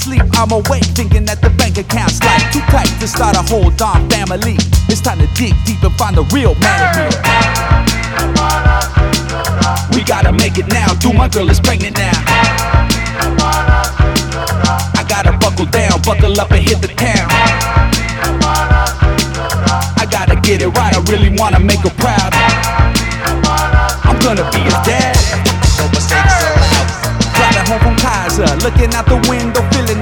Sleep, I'm awake, thinking that the bank account's like too tight to start a whole darn family. It's time to dig deep and find the real man in me. We gotta make it now, dude, my girl is pregnant now. I gotta buckle down, buckle up and hit the town. I gotta get it right, I really wanna make her proud.